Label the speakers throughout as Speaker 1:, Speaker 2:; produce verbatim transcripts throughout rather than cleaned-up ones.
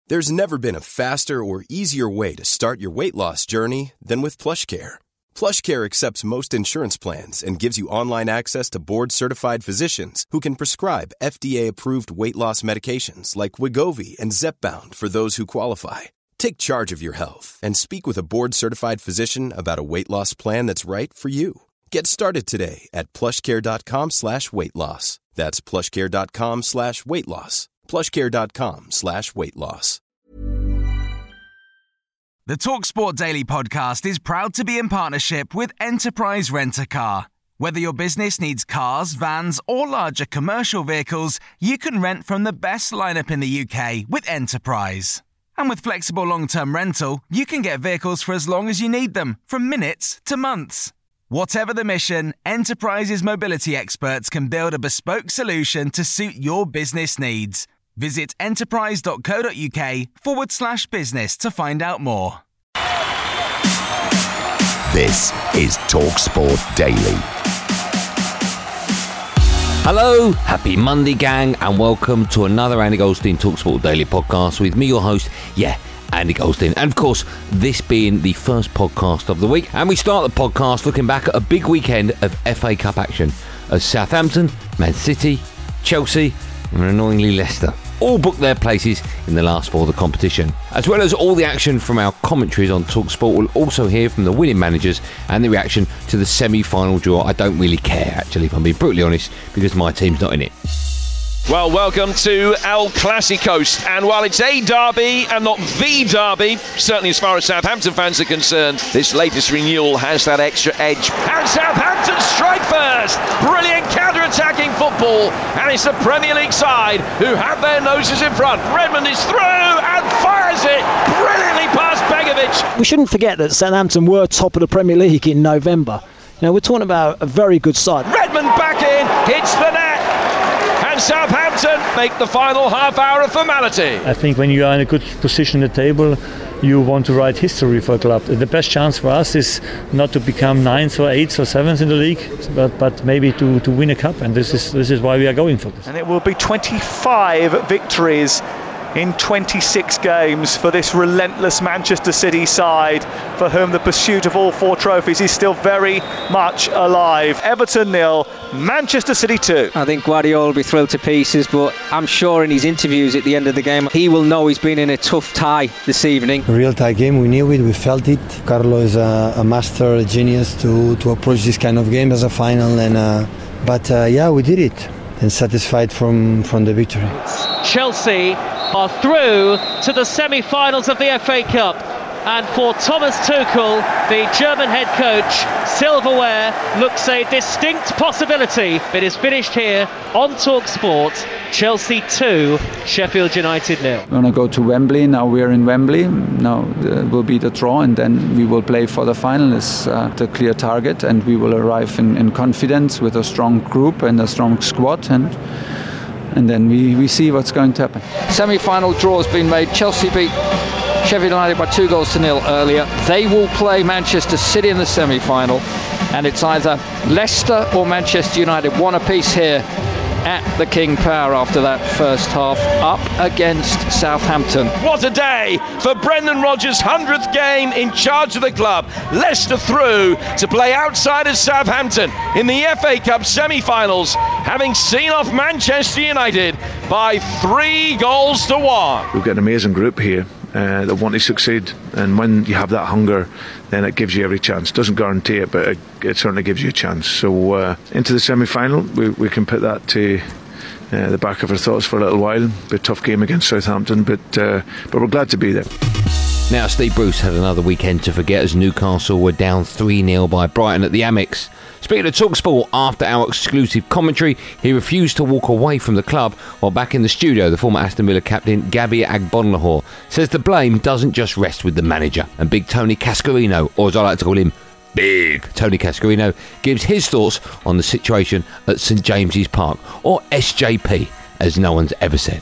Speaker 1: There's never been a faster or easier way to start your weight loss journey than with PlushCare. PlushCare accepts most insurance plans and gives you online access to board-certified physicians who can prescribe F D A-approved weight loss medications like Wegovy and Zepbound for those who qualify. Take charge of your health and speak with a board-certified physician about a weight loss plan that's right for you. Get started today at plushcare.com slash weight loss. That's plushcare.com slash weight loss. plushcare.com slash weight loss.
Speaker 2: The TalkSport Daily podcast is proud to be in partnership with Enterprise Rent-A-Car. Whether your business needs cars, vans, or larger commercial vehicles, you can rent from the best lineup in the U K with Enterprise. And with flexible long-term rental, you can get vehicles for as long as you need them, from minutes to months. Whatever the mission, Enterprise's mobility experts can build a bespoke solution to suit your business needs. Visit enterprise.co.uk forward slash business to find out more.
Speaker 3: This is TalkSport Daily.
Speaker 4: Hello, happy Monday, gang, and welcome to another Andy Goldstein TalkSport Daily podcast with me, your host, yeah, Andy Goldstein. And of course, this being the first podcast of the week, and we start the podcast looking back at a big weekend of F A Cup action as Southampton, Man City, Chelsea, and annoyingly Leicester all booked their places in the last four of the competition. As well as all the action from our commentaries on TalkSport, we'll also hear from the winning managers and the reaction to the semi-final draw. I don't really care, actually, if I'm being brutally honest, because my team's not in it.
Speaker 5: Well, welcome to El Clasicos, and while it's a derby and not the derby, certainly as far as Southampton fans are concerned, this latest renewal has that extra edge. And Southampton strike first! Brilliant counter-attacking football, and it's the Premier League side who have their noses in front. Redmond is through and fires it brilliantly past Begovic.
Speaker 6: We shouldn't forget that Southampton were top of the Premier League in November. You know, we're talking about a very good side.
Speaker 5: Redmond back in, hits the net. Southampton make the final half hour of formality.
Speaker 7: I think when you are in a good position at the table, you want to write history for a club. The best chance for us is not to become ninth or eighth or seventh in the league, but, but maybe to, to win a cup, and this is this is why we are going for this.
Speaker 8: And it will be twenty-five victories in twenty-six games for this relentless Manchester City side, for whom the pursuit of all four trophies is still very much alive. Everton nil, Manchester City two.
Speaker 9: I think Guardiola will be thrilled to pieces, but I'm sure in his interviews at the end of the game, he will know he's been in a tough tie this evening.
Speaker 10: A real tie game, we knew it, we felt it. Carlo is a, a master, a genius to, to approach this kind of game as a final, and uh, but uh, yeah, we did it, and satisfied from, from the victory.
Speaker 11: Chelsea are through to the semi-finals of the F A Cup, and for Thomas Tuchel, the German head coach, silverware looks a distinct possibility. It is finished here on TalkSport. Chelsea two, Sheffield United nil.
Speaker 12: We're going to go to Wembley. Now we're in Wembley. Now uh, will be the draw, and then we will play for the final. Is uh, the clear target, and we will arrive in, in confidence with a strong group and a strong squad, and and then we, we see what's going to happen.
Speaker 13: Semi-final draw has been made. Chelsea beat Sheffield United by two goals to nil earlier. They will play Manchester City in the semi-final, and it's either Leicester or Manchester United, one apiece here at the King Power after that first half, up against Southampton.
Speaker 5: What a day for Brendan Rodgers' hundredth game in charge of the club. Leicester through to play outsiders Southampton in the F A Cup semi-finals, having seen off Manchester United by three goals to one.
Speaker 14: We've got an amazing group here uh, that want to succeed, and when you have that hunger, then it gives you every chance. Doesn't guarantee it, but it, it certainly gives you a chance. So uh, into the semi-final, we, we can put that to uh, the back of our thoughts for a little while. Be a tough game against Southampton, but uh, but we're glad to be there.
Speaker 4: Now, Steve Bruce had another weekend to forget as Newcastle were down three nil by Brighton at the Amex. Speaking of TalkSport, after our exclusive commentary, he refused to walk away from the club, while back in the studio, the former Aston Villa captain Gabby Agbonlahor says the blame doesn't just rest with the manager. And big Tony Cascarino, or as I like to call him, Big Tony Cascarino, gives his thoughts on the situation at St James's Park, or S J P, as no one's ever said.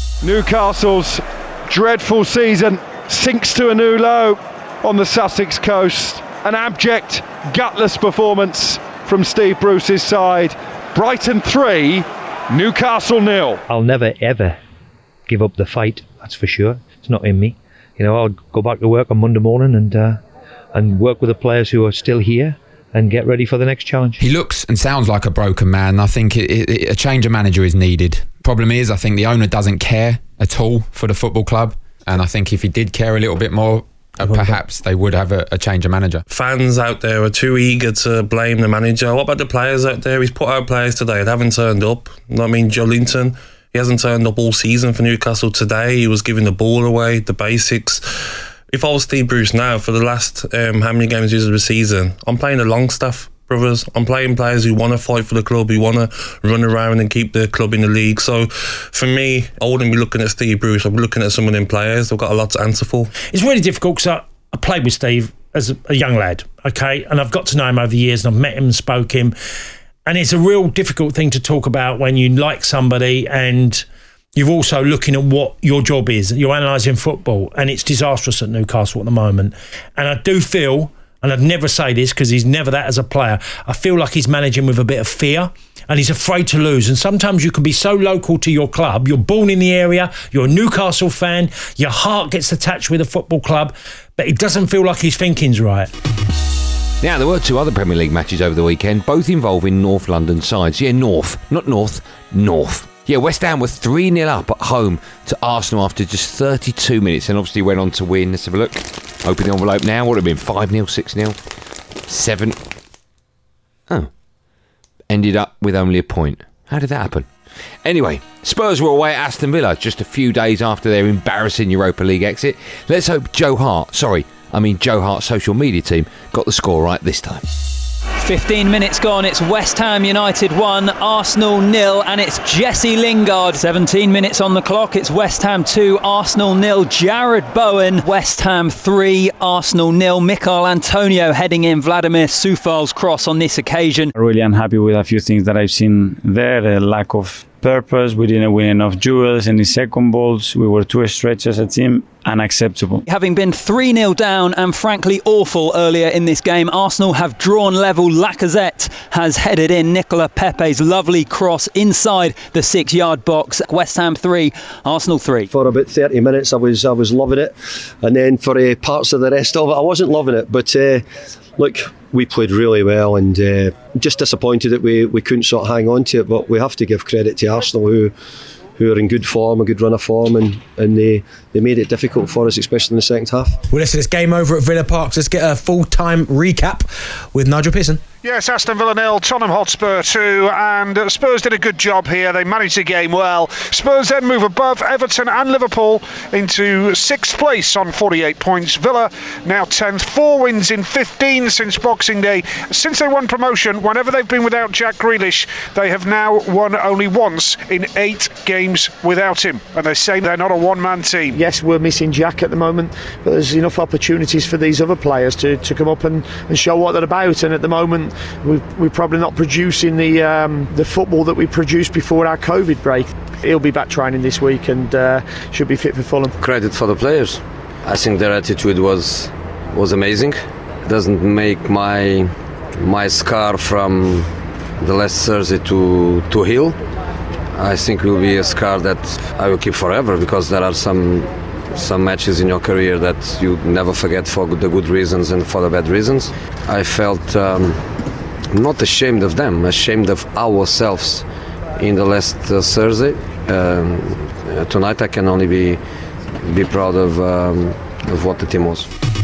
Speaker 15: Newcastle's dreadful season sinks to a new low on the Sussex coast. An abject, gutless performance from Steve Bruce's side. Brighton three, Newcastle nil.
Speaker 7: I'll never ever give up the fight, that's for sure.
Speaker 16: it's not in me. You know, I'll go back to work on Monday morning and uh, and work with the players who are still here and get ready for the next challenge.
Speaker 17: He looks and sounds like a broken man. I think it, it, a change of manager is needed. Problem is, I think the owner doesn't care at all for the football club, and I think if he did care a little bit more, uh, perhaps they would have a, a change of manager.
Speaker 18: Fans out there are too eager to blame the manager. What about the players out there? He's put out players today that haven't turned up. I mean, Joe Linton, he hasn't turned up all season for Newcastle. Today he was giving the ball away, the basics. If I was Steve Bruce now, for the last um, how many games of the season, I'm playing the Longstaff brothers. I'm playing players who want to fight for the club, who want to run around and keep the club in the league. So for me, I wouldn't be looking at Steve Bruce. I'd be looking at some of them players. They've got a lot to answer for.
Speaker 19: It's really difficult because I, I played with Steve as a, a young lad, okay, and I've got to know him over the years, and I've met him and spoke him, and it's a real difficult thing to talk about when you like somebody and you're also looking at what your job is. You're analysing football, and it's disastrous at Newcastle at the moment. And I do feel, and I'd never say this because he's never that as a player, I feel like he's managing with a bit of fear and he's afraid to lose. And sometimes you can be so local to your club, you're born in the area, you're a Newcastle fan, your heart gets attached with a football club, but it doesn't feel like his thinking's right.
Speaker 4: Now, there were two other Premier League matches over the weekend, both involving North London sides. Yeah, North, not North, North. Yeah, West Ham were three nil up at home to Arsenal after just thirty-two minutes and obviously went on to win. Let's have a look. Open the envelope now. What would it have been? five nil, six nil, seven. Oh. Ended up with only a point. How did that happen? Anyway, Spurs were away at Aston Villa just a few days after their embarrassing Europa League exit. Let's hope Joe Hart, sorry, I mean Joe Hart's social media team, got the score right this time.
Speaker 20: fifteen minutes gone, it's West Ham United one, Arsenal nil, and it's Jesse Lingard. seventeen minutes on the clock, it's West Ham two, Arsenal nil. Jared Bowen, West Ham three, Arsenal nil. Michail Antonio heading in Vladimir Soufal's cross on this occasion.
Speaker 12: Really unhappy with a few things that I've seen there, a lack of purpose, we didn't win enough duels, any second balls, we were too stretched as a team, unacceptable.
Speaker 20: Having been three nil down and frankly awful earlier in this game, Arsenal have drawn level. Lacazette has headed in Nicola Pepe's lovely cross inside the six yard box. West Ham three, Arsenal three.
Speaker 21: For about thirty minutes I was I was loving it, and then for uh, parts of the rest of it I wasn't loving it, but uh, look, we played really well, and uh, just disappointed that we, we couldn't sort of hang on to it, but we have to give credit to Arsenal who who are in good form, a good run of form, and, and they, they made it difficult for us, especially in the second half.
Speaker 22: Well, listen, it's game over at Villa Park, so let's get a full-time recap with Nigel Pearson.
Speaker 23: Yes, Aston Villa nil, Tottenham Hotspur two, and uh, Spurs did a good job here. They managed the game well. Spurs then move above Everton and Liverpool into sixth place on forty-eight points. Villa now tenth, four wins in fifteen since Boxing Day. Since they won promotion, whenever they've been without Jack Grealish, they have now won only once in eight games without him. And they say they're not a one-man team.
Speaker 24: Yes, we're missing Jack at the moment, but there's enough opportunities for these other players to, to come up and, and show what they're about. And at the moment, We've, we're probably not producing the um, the football that we produced before our COVID break. He'll be back training this week and uh, should be fit for Fulham.
Speaker 25: Credit for the players. I think their attitude was was amazing. Doesn't make my my scar from the last Thursday to to heal. I think it will be a scar that I will keep forever, because there are some some matches in your career that you never forget for the good reasons and for the bad reasons. I felt um, not ashamed of them, ashamed of ourselves in the last uh, Thursday. Um, uh, tonight I can only be be proud of um, of what the team was.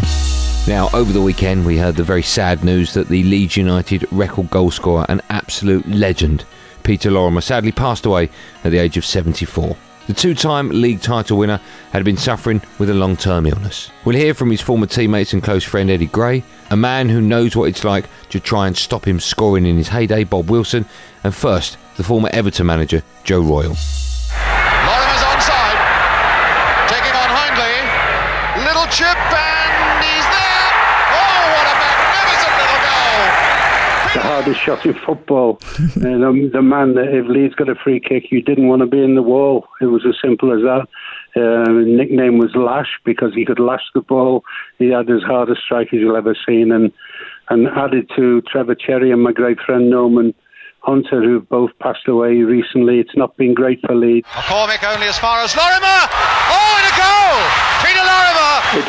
Speaker 4: Now, over the weekend we heard the very sad news that the Leeds United record goal scorer and absolute legend Peter Lorimer sadly passed away at the age of seventy-four. The two-time league title winner had been suffering with a long-term illness. We'll hear from his former teammates and close friend Eddie Gray, a man who knows what it's like to try and stop him scoring in his heyday, Bob Wilson, and first, the former Everton manager, Joe Royle.
Speaker 26: Lorimer's onside, taking on Hindley, little chip, and he's there! Oh, what a magnificent little goal!
Speaker 27: The hardest shot in football. uh, the, the man that, if Leeds got a free kick, you didn't want to be in the wall. It was as simple as that. Uh, nickname was Lash because he could lash the ball. He had as hard a strike as you'll ever seen, and and added to Trevor Cherry and my great friend Norman Hunter, who've both passed away recently. It's not been great for Leeds.
Speaker 26: McCormick only as far as Lorimer. Oh, and a goal!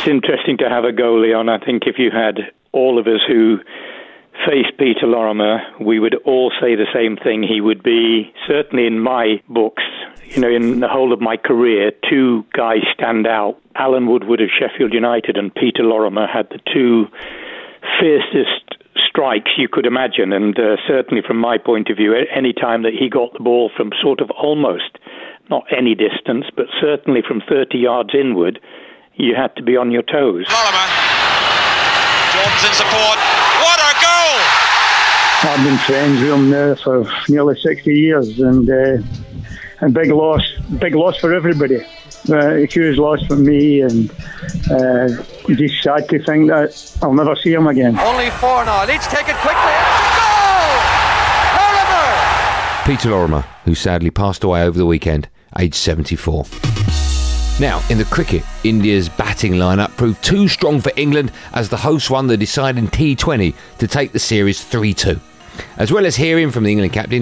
Speaker 1: it's interesting to have a goalie on. I think if you had all of us who faced Peter Lorimer, we would all say the same thing. He would be, certainly in my books, you know, in the whole of my career, two guys stand out. Alan Woodward of Sheffield United and Peter Lorimer had the two fiercest strikes you could imagine, and uh, certainly from my point of view, any time that he got the ball from sort of almost, not any distance, but certainly from thirty yards inward, you had to be on your toes.
Speaker 26: Lorimer. Jordan's in support. What a goal!
Speaker 27: I've been friends with him now for nearly sixty years, and uh, and big loss, big loss for everybody. Uh, a huge loss for me, and uh, just sad to think that I'll never see him again.
Speaker 26: Only four now. Leeds take it quickly. Goal! Lorimer!
Speaker 4: Peter Lorimer, who sadly passed away over the weekend, aged seventy-four. Now, in the cricket, India's batting lineup proved too strong for England as the hosts won the deciding T twenty to take the series three two. As well as hearing from the England captain,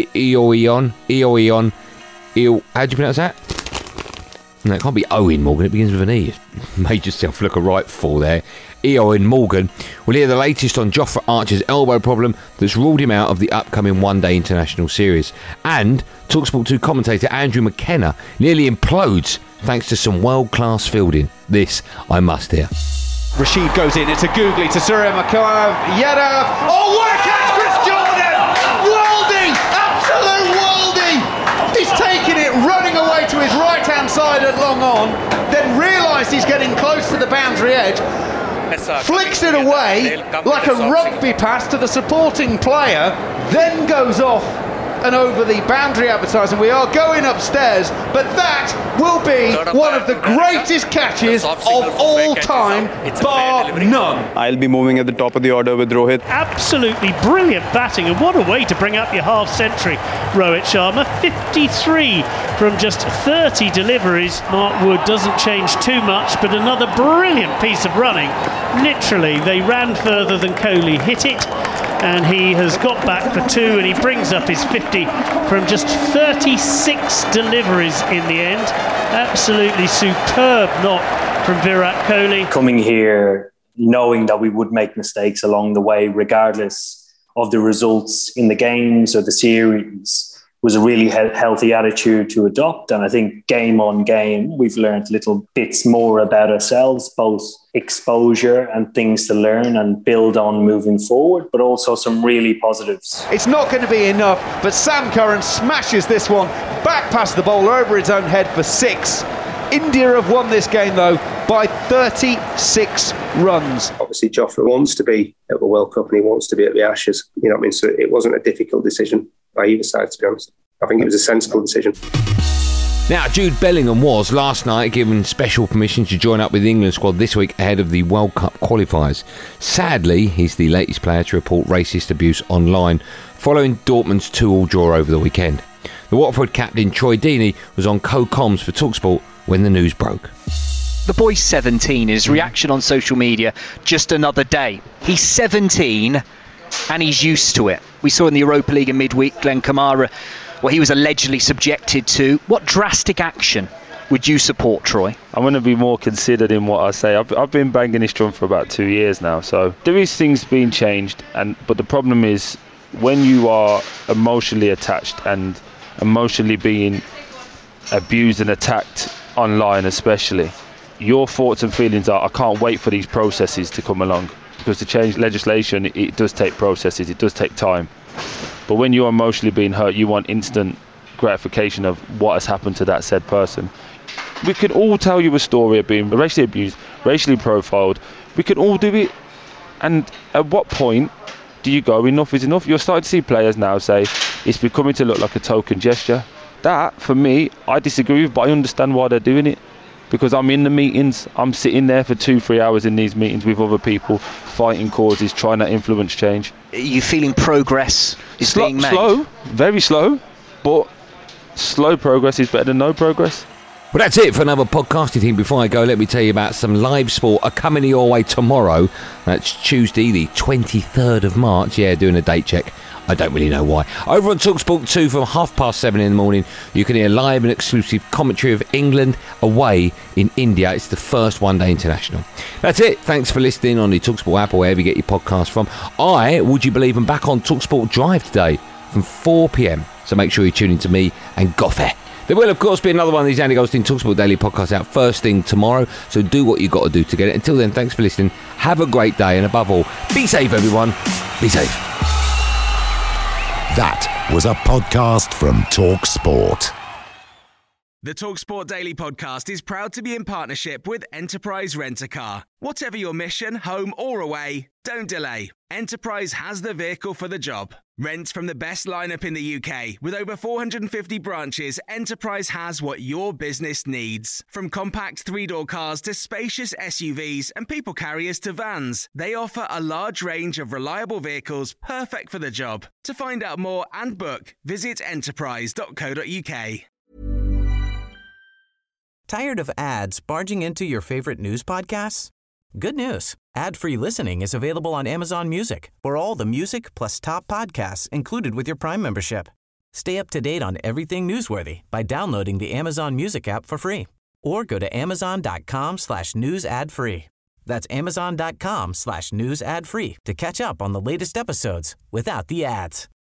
Speaker 4: Eoin, Eoin, Eoin, how do you pronounce that? No, it can't be Owen Morgan, it begins with an E. Made yourself look a right fool there. Eoin Morgan. We'll hear the latest on Jofra Archer's elbow problem that's ruled him out of the upcoming one-day international series. And TalkSport two commentator Andrew McKenna nearly implodes thanks to some world-class fielding. This I must hear.
Speaker 2: Rashid goes in, it's a googly to Surya Makhayev. Yadav. Oh, what a catch, Chris Jordan! Worldie! Absolute worldie! He's taking it, running away to his right-hand side at long on, then realised he's getting close to the boundary edge, flicks it away like a rugby pass to the supporting player, then goes off and over the boundary advertising. We are going upstairs, but that will be one of the greatest catches of all time, bar none.
Speaker 3: I'll be moving at the top of the order with Rohit.
Speaker 6: Absolutely brilliant batting, and what a way to bring up your half century, Rohit Sharma. fifty-three from just thirty deliveries. Mark Wood doesn't change too much, but another brilliant piece of running. Literally, they ran further than Kohli hit it, and he has got back for two, and he brings up his fifty from just thirty-six deliveries in the end. Absolutely superb knock from Virat Kohli.
Speaker 8: Coming here knowing that we would make mistakes along the way, regardless of the results in the games or the series, was a really he- healthy attitude to adopt. And I think game on game, we've learned little bits more about ourselves, both exposure and things to learn and build on moving forward, but also some really positives.
Speaker 2: It's not going to be enough, but Sam Curran smashes this one back past the bowler over his own head for six. India have won this game, though, by thirty-six runs.
Speaker 9: Obviously, Jofra wants to be at the World Cup and he wants to be at the Ashes. You know what I mean? So it wasn't a difficult decision by either side, to be honest. I think it was a sensible decision.
Speaker 4: Now, Jude Bellingham was last night given special permission to join up with the England squad this week ahead of the World Cup qualifiers. Sadly, he's the latest player to report racist abuse online following Dortmund's two all draw over the weekend. The Watford captain Troy Deeney was on co-coms for TalkSport when the news broke.
Speaker 10: The boy's seventeen. His reaction on social media, just another day. He's seventeen and he's used to it. We saw in the Europa League in midweek, Glenn Kamara, what he was allegedly subjected to. What drastic action would you support, Troy?
Speaker 28: I'm going to be more considered in what I say. I've, I've been banging this drum for about two years now, so there is things being changed, and but the problem is when you are emotionally attached and emotionally being abused and attacked online especially, your thoughts and feelings are, I can't wait for these processes to come along, because to change legislation, it, it does take processes, it does take time. But when you're emotionally being hurt, you want instant gratification of what has happened to that said person. We could all tell you a story of being racially abused, racially profiled. We could all do it. And at what point do you go, enough is enough? You're starting to see players now say it's becoming to look like a token gesture. That, for me, I disagree with, but I understand why they're doing it. Because I'm in the meetings, I'm sitting there for two, three hours in these meetings with other people, fighting causes, trying to influence change.
Speaker 10: Are you feeling progress is
Speaker 28: slow,
Speaker 10: being made?
Speaker 28: Slow, very slow, but slow progress is better than no progress.
Speaker 4: Well, that's it for another podcasting thing. Before I go, let me tell you about some live sport are coming your way tomorrow. That's Tuesday, the twenty-third of March. Yeah, doing a date check. I don't really know why. Over on TalkSport two from half past seven in the morning, you can hear live and exclusive commentary of England away in India. It's the first one-day international. That's it. Thanks for listening on the TalkSport app or wherever you get your podcast from. I, would you believe, I'm back on TalkSport Drive today from four p.m. So make sure you tune in to me and Goffey. There will, of course, be another one of these Andy Goldstein TalkSport Daily podcasts out first thing tomorrow. So do what you've got to do to get it. Until then, thanks for listening. Have a great day. And above all, be safe, everyone. Be safe.
Speaker 5: That was a podcast from TalkSport.
Speaker 7: The TalkSport Daily podcast is proud to be in partnership with Enterprise Rent-A-Car. Whatever your mission, home or away, don't delay. Enterprise has the vehicle for the job. Rent from the best lineup in the U K. With over four hundred fifty branches, Enterprise has what your business needs. From compact three-door cars to spacious S U Vs and people carriers to vans, they offer a large range of reliable vehicles perfect for the job. To find out more and book, visit enterprise dot co dot uk.
Speaker 11: Tired of ads barging into your favorite news podcasts? Good news. Ad-free listening is available on Amazon Music for all the music plus top podcasts included with your Prime membership. Stay up to date on everything newsworthy by downloading the Amazon Music app for free or go to amazon.com slash news ad free. That's amazon.com slash news ad free to catch up on the latest episodes without the ads.